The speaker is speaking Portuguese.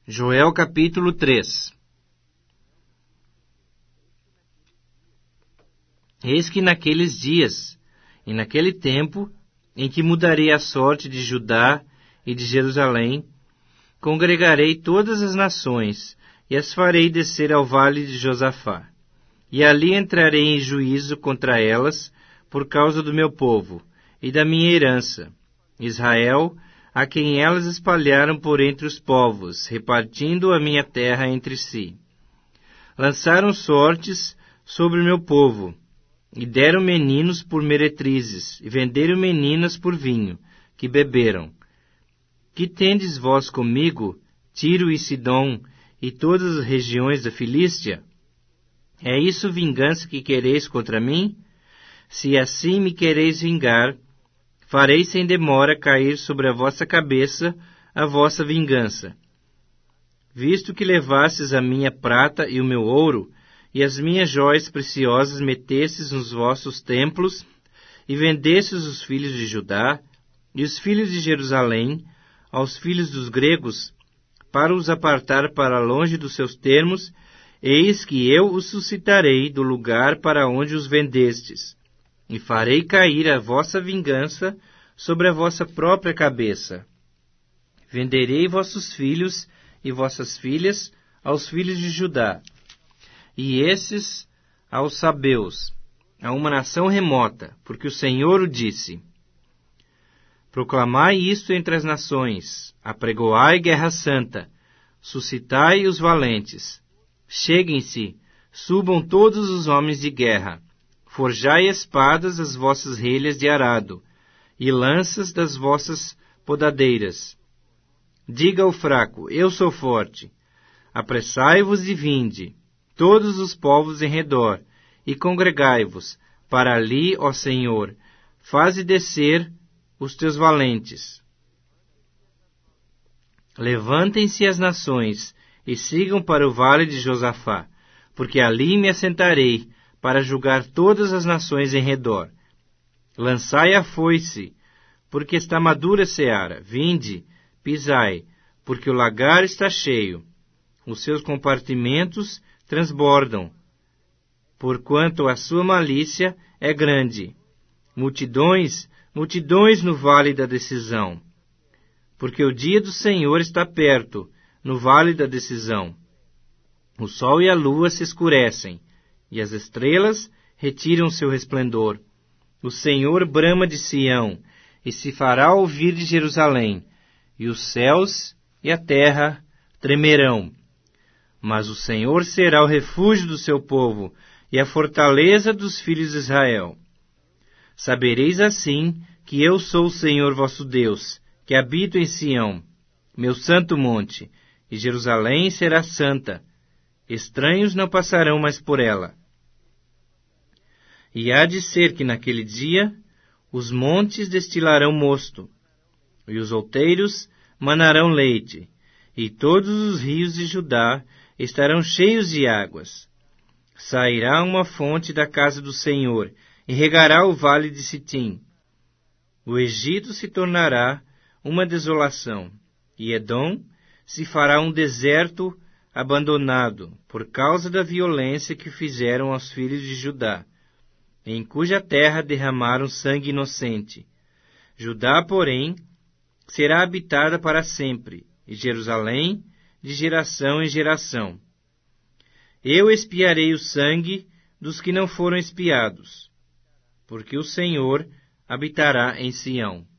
Joel capítulo 3. Eis que naqueles dias e naquele tempo em que mudarei a sorte de Judá e de Jerusalém, congregarei todas as nações e as farei descer ao vale de Josafá. E ali entrarei em juízo contra elas por causa do meu povo e da minha herança, Israel, a quem elas espalharam por entre os povos, repartindo a minha terra entre si. Lançaram sortes sobre o meu povo, e deram meninos por meretrizes, e venderam meninas por vinho, que beberam. Que tendes vós comigo, Tiro e Sidom, e todas as regiões da Filístia? É isso vingança que quereis contra mim? Se assim me quereis vingar, farei sem demora cair sobre a vossa cabeça a vossa vingança. Visto que levastes a minha prata e o meu ouro, e as minhas joias preciosas metestes nos vossos templos, e vendestes os filhos de Judá e os filhos de Jerusalém aos filhos dos gregos, para os apartar para longe dos seus termos, eis que eu os suscitarei do lugar para onde os vendestes, e farei cair a vossa vingança sobre a vossa própria cabeça. Venderei vossos filhos e vossas filhas aos filhos de Judá, e esses aos sabeus, a uma nação remota, porque o Senhor o disse. Proclamai isto entre as nações, apregoai guerra santa, suscitai os valentes. Cheguem-se, subam todos os homens de guerra, forjai espadas as vossas relhas de arado, e lanças das vossas podadeiras. Diga ao fraco, eu sou forte. Apressai-vos e vinde, todos os povos em redor, e congregai-vos, para ali, ó Senhor, faze descer os teus valentes. Levantem-se as nações, e sigam para o vale de Josafá, porque ali me assentarei, para julgar todas as nações em redor. Lançai a foice, porque está madura a seara. Vinde, pisai, porque o lagar está cheio. Os seus compartimentos transbordam, porquanto a sua malícia é grande. Multidões, multidões no vale da decisão. Porque o dia do Senhor está perto, no vale da decisão. O sol e a lua se escurecem, e as estrelas retiram seu resplendor. O Senhor brama de Sião, e se fará ouvir de Jerusalém, e os céus e a terra tremerão. Mas o Senhor será o refúgio do seu povo, e a fortaleza dos filhos de Israel. Sabereis assim que eu sou o Senhor vosso Deus, que habito em Sião, meu santo monte, e Jerusalém será santa. Estranhos não passarão mais por ela. E há de ser que naquele dia os montes destilarão mosto, e os outeiros manarão leite, e todos os rios de Judá estarão cheios de águas. Sairá uma fonte da casa do Senhor, e regará o vale de Sitim. O Egito se tornará uma desolação, e Edom se fará um deserto abandonado, por causa da violência que fizeram aos filhos de Judá, em cuja terra derramaram sangue inocente. Judá, porém, será habitada para sempre, e Jerusalém de geração em geração. Eu expiarei o sangue dos que não foram expiados, porque o Senhor habitará em Sião.